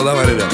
Ну давай, ребят.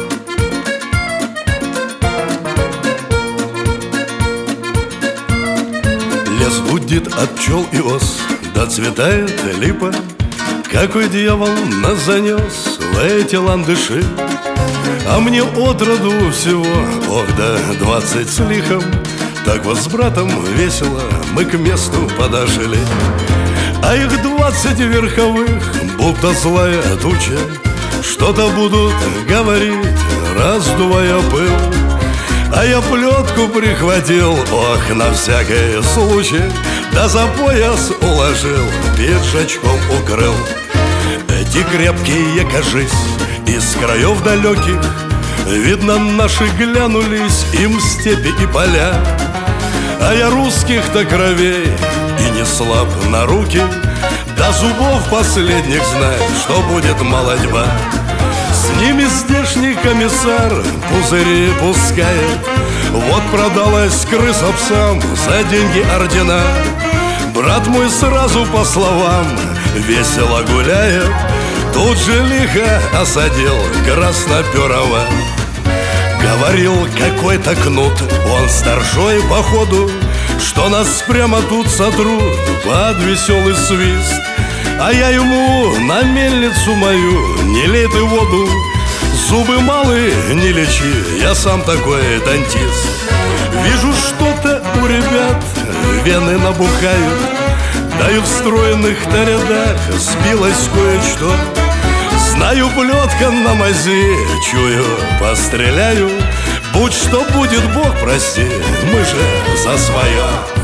Лес гудит от пчел и ос, доцветает липа. Какой дьявол нас занес в эти ландыши? А мне отроду всего, ох да, 20 с лихом. Так вот с братом весело мы к месту подошли. А их 20 верховых, будто злая туча, что-то будут говорить, раздувая пыл. А я плетку прихватил, ох, на всякий случай, да за пояс уложил, пиджачком укрыл. Эти крепкие, кажись, из краев далеких, видно, наши глянулись им степи и поля. А я русских-то кровей и не слаб на руки, до зубов последних знаю, что будет молодьба. С ними здешний комиссар пузыри пускает. Вот продалась крыса псам за деньги ордена. Брат мой сразу по словам весело гуляет, тут же лихо осадил красноперого. Говорил какой-то кнут, он старшой походу, что нас прямо тут сотрут под веселый свист. А я ему на мельницу мою не лей ты воду, зубы малые не лечи, я сам такой дантист. Вижу, что-то у ребят вены набухают, да и в стройных-то рядах сбилось кое-что. Знаю, плетка на мази, чую, постреляю. Будь что будет, Бог прости, мы же за свое.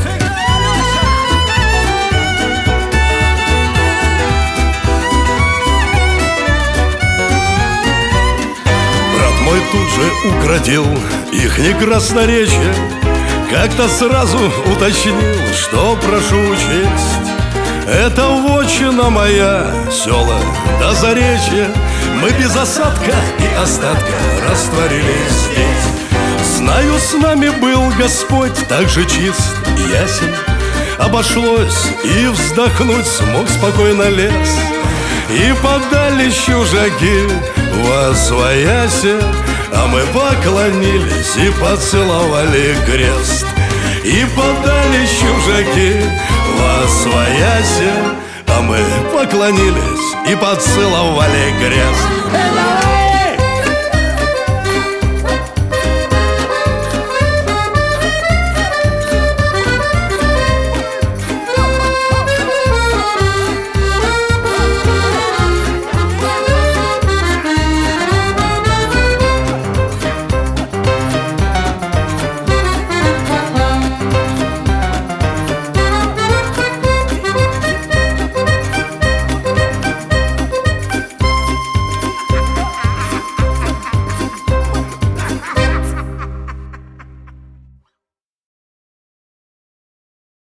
Брат мой тут же укротил их не красноречие, как-то сразу уточнил, что прошу учесть. Это вотчина моя, села до заречья, мы без осадка и остатка растворились здесь. Знаю, с нами был Господь так же чист и ясен, обошлось, и вздохнуть смог спокойно лес. И подали чужаки восвояся, а мы поклонились и поцеловали крест. И подали чужаки восвояся, а мы поклонились и поцеловали крест.